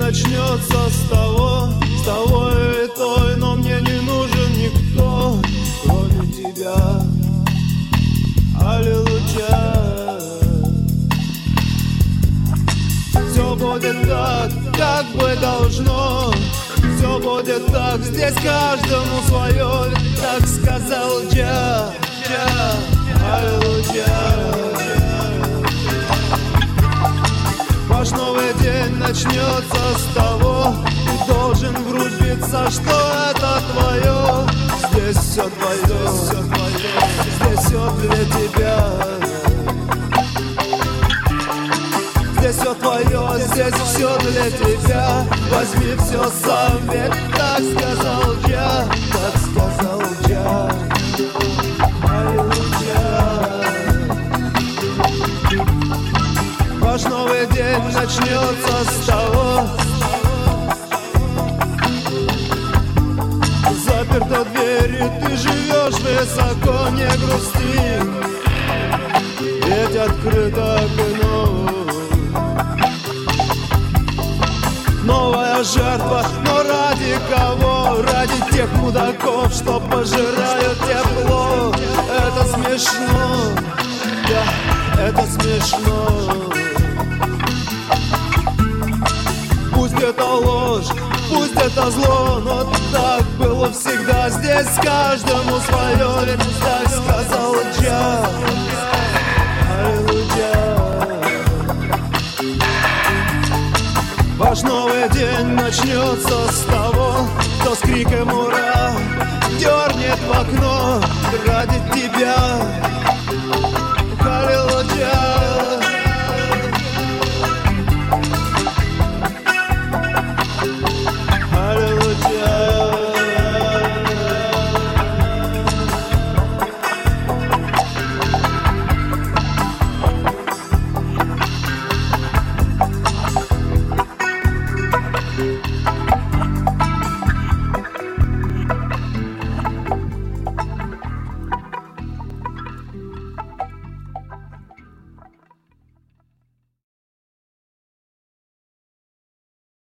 начнется с того и той, но мне не нужен никто, кроме тебя. Аллилуйя. Все будет так, как бы должно. Все будет так, здесь каждому свое. Так сказал я. Аллилуйя. Ваш новый день начнется с того, ты должен врубиться, что это твое. Здесь все твое, здесь все для тебя. Здесь все твое, здесь все для тебя. Возьми все сам, ведь так сказал я, так сказал я. Ваш новый день начнется с того. Заперта дверь, и ты живешь высоко, не грусти, ведь открыто окно. Новая жертва, но ради кого? Ради тех мудаков, что пожирают тепло. Это смешно, да, это смешно. Пусть это ложь, пусть это зло, но так было всегда. Здесь каждому свое, ведь так сказал я. Аллилуйя. Ваш новый день начнется с того, кто с криком ура дернет в окно ради тебя.